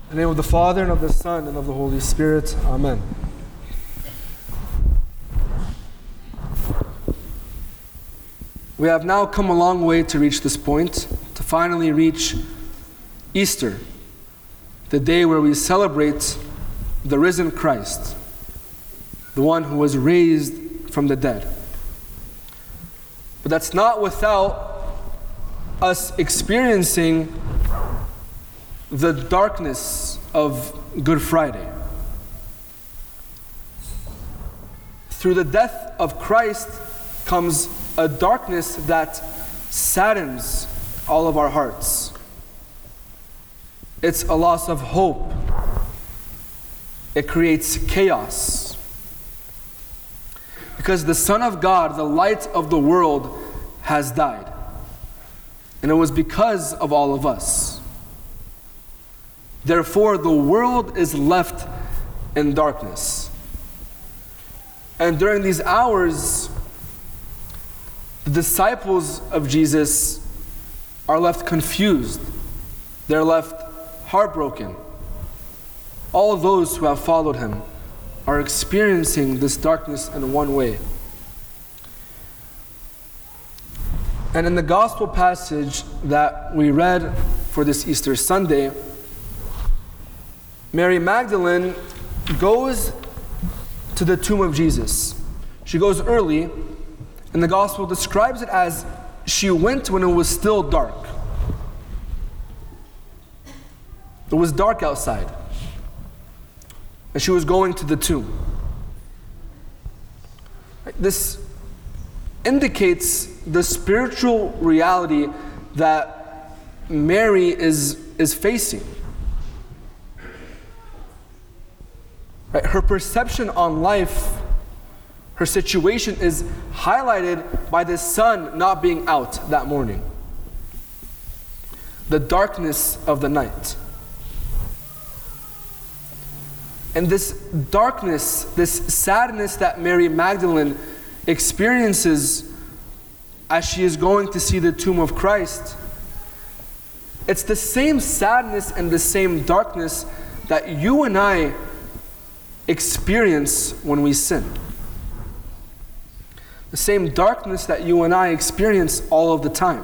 In the name of the Father, and of the Son, and of the Holy Spirit. Amen. We have now come a long way to reach this point, to finally reach Easter, the day where we celebrate the risen Christ, the one who was raised from the dead. But that's not without us experiencing the darkness of Good Friday. Through the death of Christ comes a darkness that saddens all of our hearts. It's a loss of hope. It creates chaos. Because the Son of God, the light of the world, has died. And it was because of all of us. Therefore, the world is left in darkness. And during these hours, the disciples of Jesus are left confused. They're left heartbroken. All those who have followed him are experiencing this darkness in one way. And in the gospel passage that we read for this Easter Sunday, Mary Magdalene goes to the tomb of Jesus. She goes early, and the gospel describes it as she went when it was still dark. It was dark outside, and she was going to the tomb. This indicates the spiritual reality that Mary is facing. Right? Her perception on life, her situation is highlighted by the sun not being out that morning. The darkness of the night. And this darkness, this sadness that Mary Magdalene experiences as she is going to see the tomb of Christ, it's the same sadness and the same darkness that you and I experience when we sin. The same darkness that you and I experience all of the time.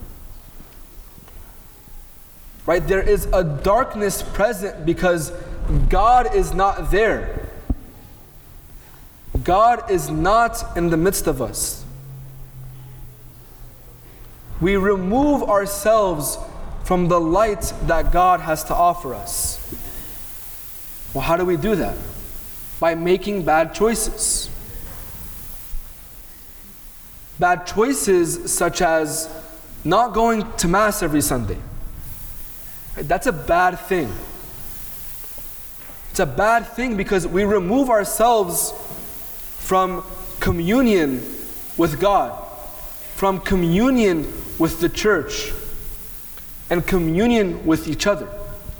Right? There is a darkness present because God is not there. God is not in the midst of us. We remove ourselves from the light that God has to offer us. Well, how do we do that? By making bad choices. Bad choices such as not going to Mass every Sunday. That's a bad thing. It's a bad thing because we remove ourselves from communion with God, from communion with the church, and communion with each other.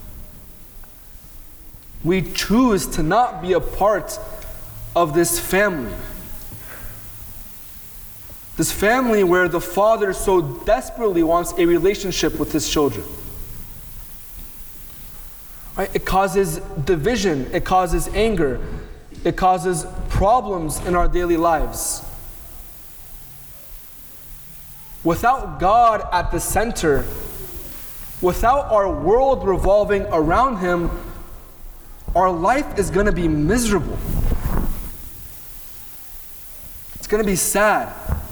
We choose to not be a part of this family. This family where the Father so desperately wants a relationship with his children. Right? It causes division, it causes anger, it causes problems in our daily lives. Without God at the center, without our world revolving around him, our life is going to be miserable. It's going to be sad.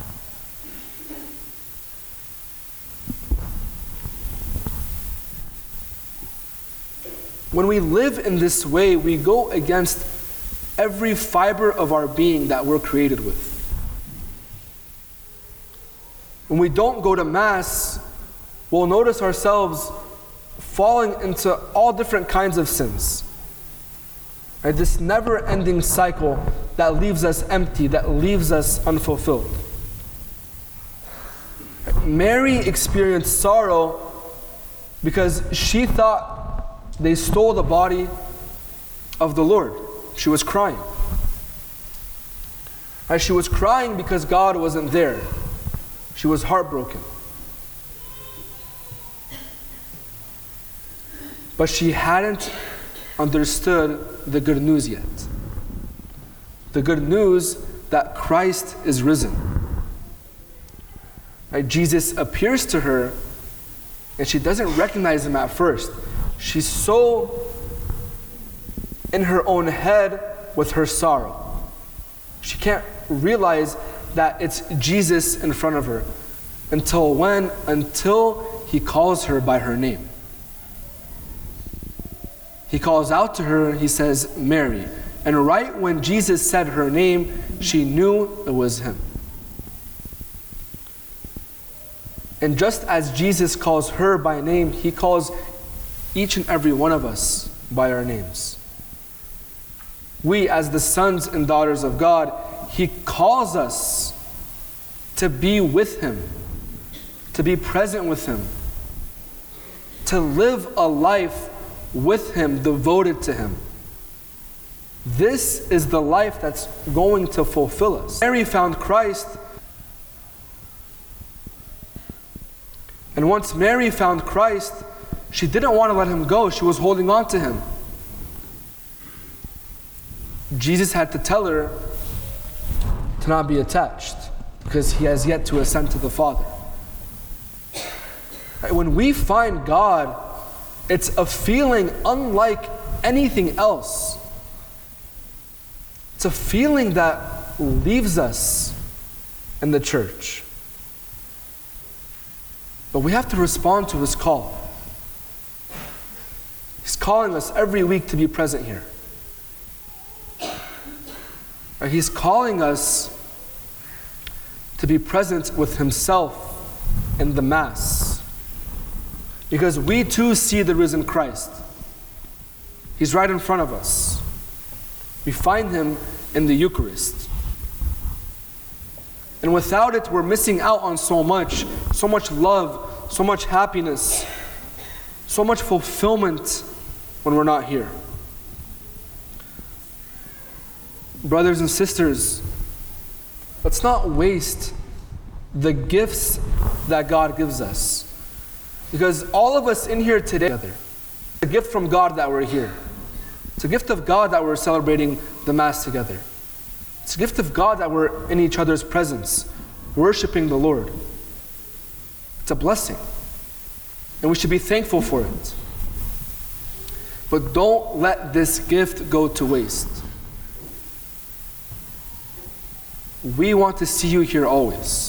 When we live in this way, we go against every fiber of our being that we're created with. When we don't go to Mass, we'll notice ourselves falling into all different kinds of sins. Right? This never-ending cycle that leaves us empty, that leaves us unfulfilled. Mary experienced sorrow because she thought they stole the body of the Lord. She was crying. Right? She was crying because God wasn't there. She was heartbroken. but she hadn't understood the good news yet. The good news that Christ is risen. Right? Jesus appears to her, and she doesn't recognize him at first. She's so in her own head with her sorrow. She can't realize that it's Jesus in front of her. Until when? Until he calls her by her name. He calls out to her and he says, Mary. And right when Jesus said her name, she knew it was him. And just as Jesus calls her by name, he calls each and every one of us by our names. We, as the sons and daughters of God, he calls us to be with him, to be present with him, to live a life with him, devoted to him. This is the life that's going to fulfill us. Mary found Christ, and once Mary found Christ, she didn't want to let him go. She was holding on to him. Jesus had to tell her to not be attached because he has yet to ascend to the Father. When we find God, it's a feeling unlike anything else. It's a feeling that leaves us in the church. But we have to respond to his call. He's calling us every week to be present here. He's calling us to be present with himself in the Mass. Because we too see the risen Christ. He's right in front of us. We find him in the Eucharist. And without it, we're missing out on so much love, so much happiness, so much fulfillment when we're not here. Brothers and sisters, let's not waste the gifts that God gives us. Because all of us in here today, it's a gift from God that we're here. It's a gift of God that we're celebrating the Mass together. It's a gift of God that we're in each other's presence, worshiping the Lord. It's a blessing. And we should be thankful for it. But don't let this gift go to waste. We want to see you here always.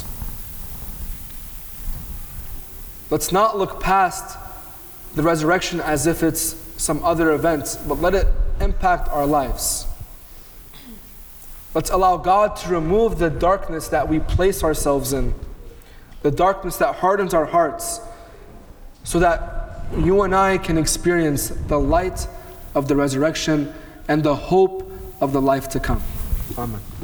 Let's not look past the resurrection as if it's some other event, but let it impact our lives. Let's allow God to remove the darkness that we place ourselves in, the darkness that hardens our hearts, so that you and I can experience the light of the resurrection and the hope of the life to come. Amen.